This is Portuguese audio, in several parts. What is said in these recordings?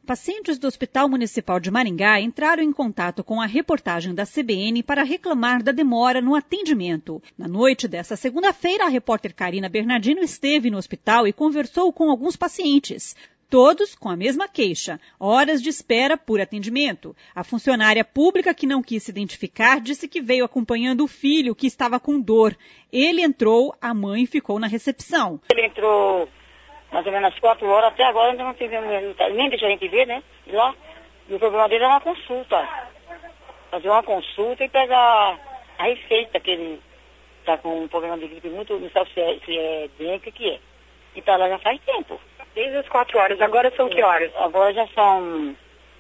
Pacientes do Hospital Municipal de Maringá entraram em contato com a reportagem da CBN para reclamar da demora no atendimento. Na noite desta segunda-feira, a repórter Karina Bernardino esteve no hospital e conversou com alguns pacientes. Todos com a mesma queixa, horas de espera por atendimento. A funcionária pública que não quis se identificar disse que veio acompanhando o filho que estava com dor. Ele entrou, a mãe ficou na recepção. Ele entrou mais ou menos às 4 horas, até agora ainda não tivemos resultado. Nem deixa a gente ver, né? Lá. E o problema dele é uma consulta. Fazer uma consulta e pegar a receita, que ele está com um problema de gripe muito, não sabe se é dengue, o que é. E tá lá já faz tempo. Desde as 4 horas, agora são que horas? Agora já são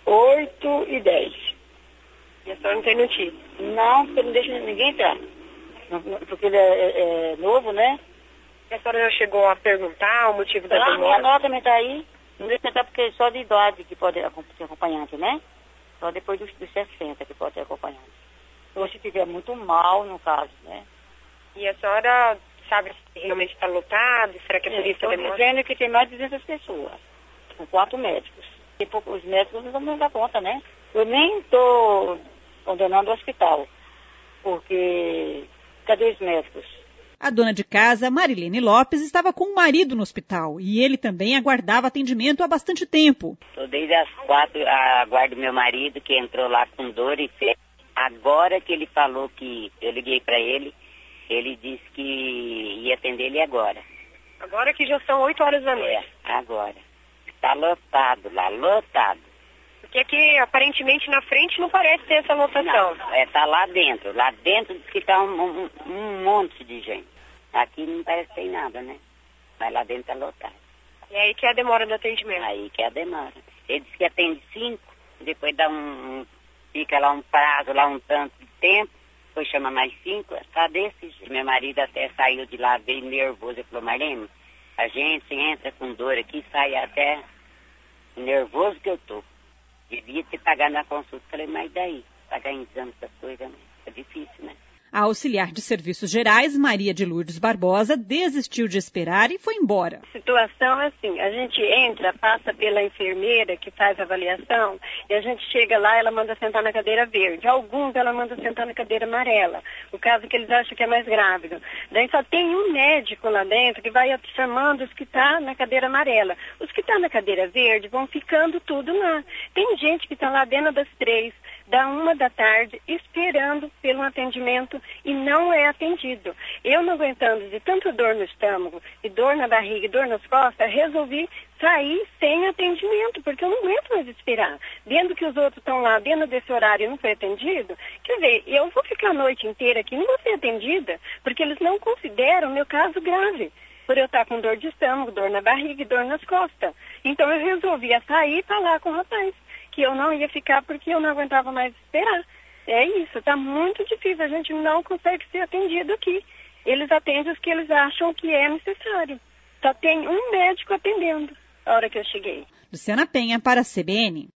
8h10. E a senhora não tem notícia? Não, porque não deixa ninguém entrar. Porque ele é novo, né? E a senhora já chegou a perguntar o motivo da demora? Minha nota também está aí. Não deixa entrar porque é só de idade que pode ser acompanhante, né? Só depois dos 60 que pode ser acompanhante. Ou se estiver muito mal, no caso, né? E a senhora sabe se realmente está lotado? Será que é por isso que a demora? Estou dizendo que tem mais de 200 pessoas, com 4 médicos. E os médicos não vão dar conta, né? Eu nem estou condenando o hospital, porque cadê os médicos? A dona de casa, Marilene Lopes, estava com o marido no hospital e ele também aguardava atendimento há bastante tempo. Estou desde as 4, aguardo meu marido que entrou lá com dor e febre. Agora que ele falou que eu liguei para ele, ele disse que ia atender ele agora. Agora que já são 8 horas da noite. Agora. Está lotado lá, lotado. Porque aqui, aparentemente, na frente não parece ter essa lotação. Não, tá lá dentro. Lá dentro diz que tá um monte de gente. Aqui não parece que tem nada, né? Mas lá dentro tá lotado. E aí que é a demora do atendimento? Aí que é a demora. Ele disse que atende 5, depois dá fica lá um prazo, lá um tanto de tempo, depois chama mais 5, tá desse jeito. Meu marido até saiu de lá bem nervoso. Ele falou, Marlene, a gente entra com dor aqui, sai até nervoso que eu tô. Devia ter pagado na consulta. Falei, mas daí? Pagar em exame essas coisas, né? É difícil, né? A auxiliar de serviços gerais, Maria de Lourdes Barbosa, desistiu de esperar e foi embora. A situação é assim, a gente entra, passa pela enfermeira que faz a avaliação e a gente chega lá, ela manda sentar na cadeira verde. Alguns ela manda sentar na cadeira amarela, o caso que eles acham que é mais grávido. Daí só tem um médico lá dentro que vai chamando os que estão na cadeira amarela. Os que estão na cadeira verde vão ficando tudo lá. Tem gente que está lá dentro das 3, da 1 da tarde, esperando pelo atendimento e não é atendido. Eu não aguentando de tanta dor no estômago, e dor na barriga e dor nas costas, resolvi sair sem atendimento, porque eu não aguento mais esperar. Vendo que os outros estão lá dentro desse horário e não foi atendido, quer dizer, eu vou ficar a noite inteira aqui e não vou ser atendida, porque eles não consideram o meu caso grave, por eu estar com dor de estômago, dor na barriga e dor nas costas. Então eu resolvi sair e falar com o rapaz que eu não ia ficar porque eu não aguentava mais esperar. É isso, está muito difícil, a gente não consegue ser atendido aqui. Eles atendem os que eles acham que é necessário. Só tem um médico atendendo a hora que eu cheguei. Luciana Penha para a CBN.